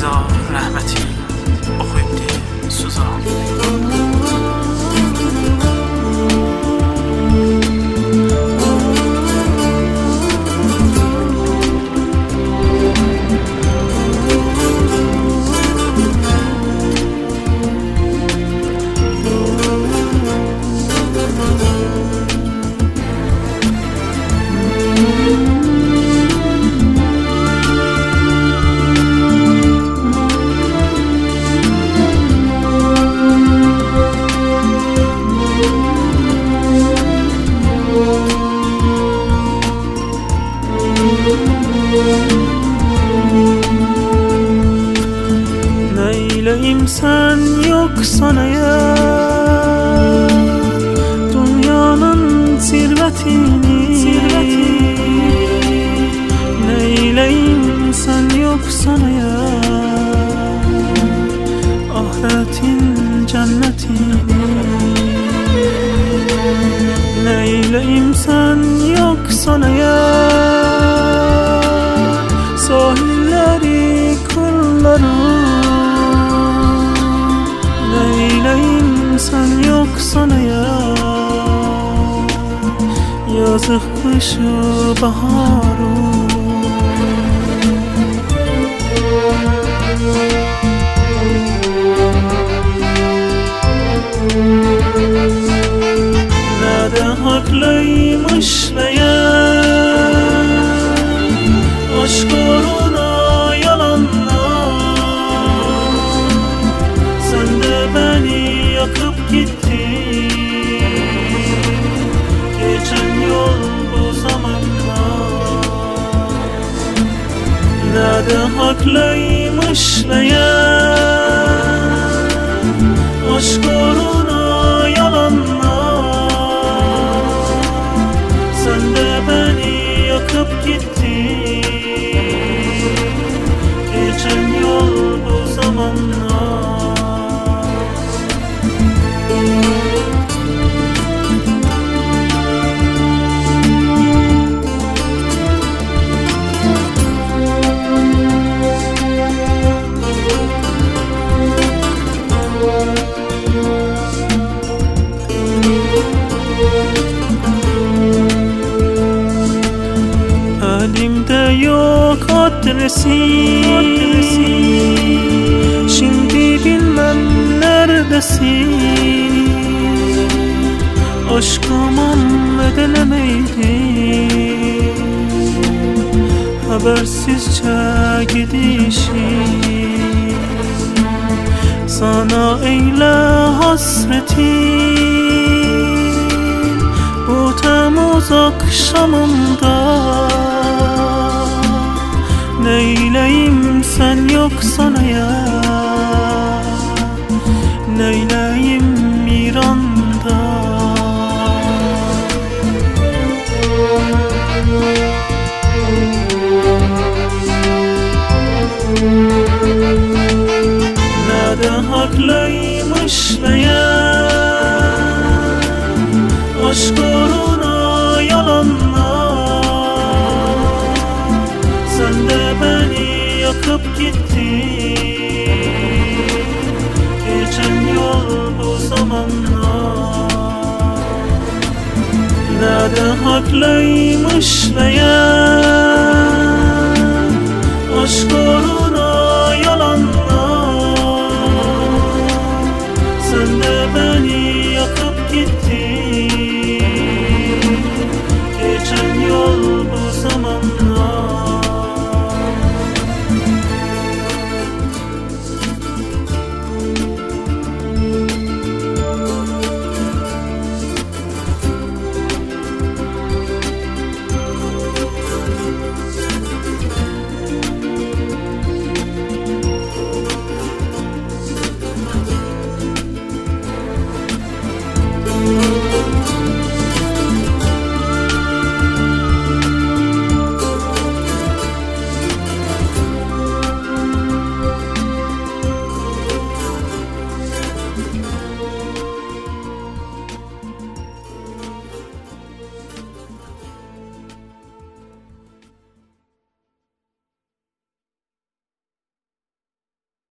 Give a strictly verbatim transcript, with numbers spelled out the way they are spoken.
Rıza rəhmətin oxuyubdi Suzan. Neyleyim sen yoksan eğer dünyanın zirvetini, zirvetini. Neyleyim sen yoksan eğer ahiretin cennetini. Neyleyim sen yoksan eğer sahilleri, kırları. Neyleyim sen yoksan eğer yazık kışı baharı. Nerede haklıymış meğer aşk uğruna yalanlar. Sen de beni yakıp gittin geçen yol bu zamanlar. Nerede haklıymış meğer aşk uğruna yalanlar. Sen de beni yakıp gittin geçen yol bu zamanlar. Elimde yok adresi, adresi. Şimdi bilmem neredesin. Aşkıma edelemeydim habersizce gidişim. Sana eyle hasretim bu Temmuz akşamında. Neyleyim sen yoksan eğer neyleyim İran'da. Nerede haklıymış meğer aşk uğruna yalanlar. Sen de beni yakıp gittin geçen yol bu zamanlar. Nerede haklıymış meğer